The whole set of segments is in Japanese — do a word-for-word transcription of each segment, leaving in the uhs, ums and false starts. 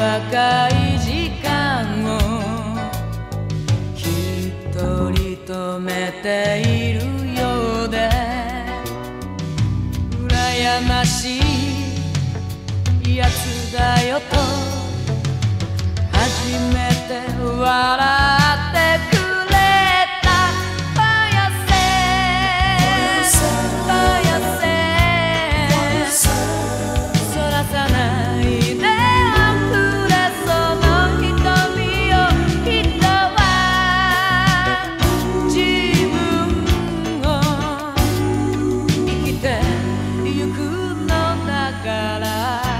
若い時間を一人止めているようで羨ましいやつだよと初めて笑ってくれた早瀬早瀬そらさないであふれその瞳を人は自分を生きてゆくのだから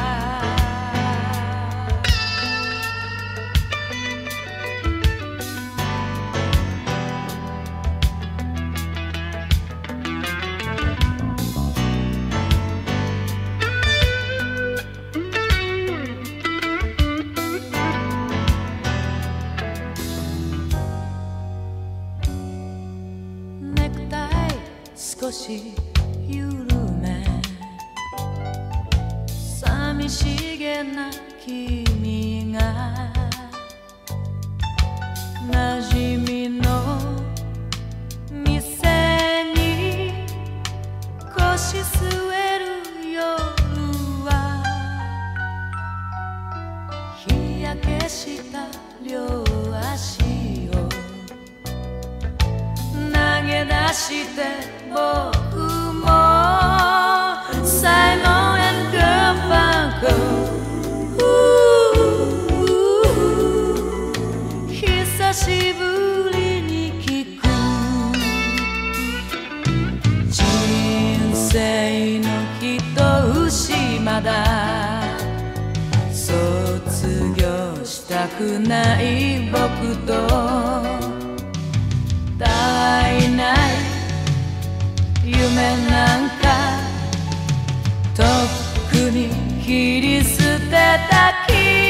少し緩め寂しげな君が馴染みの店に腰据える夜は日焼けした両足を投げ出して僕も Simon and Garfunkel 久しぶりに聞く人生の一節まだ卒業したくない僕とたわいない夢なんかとっくに切り捨てた君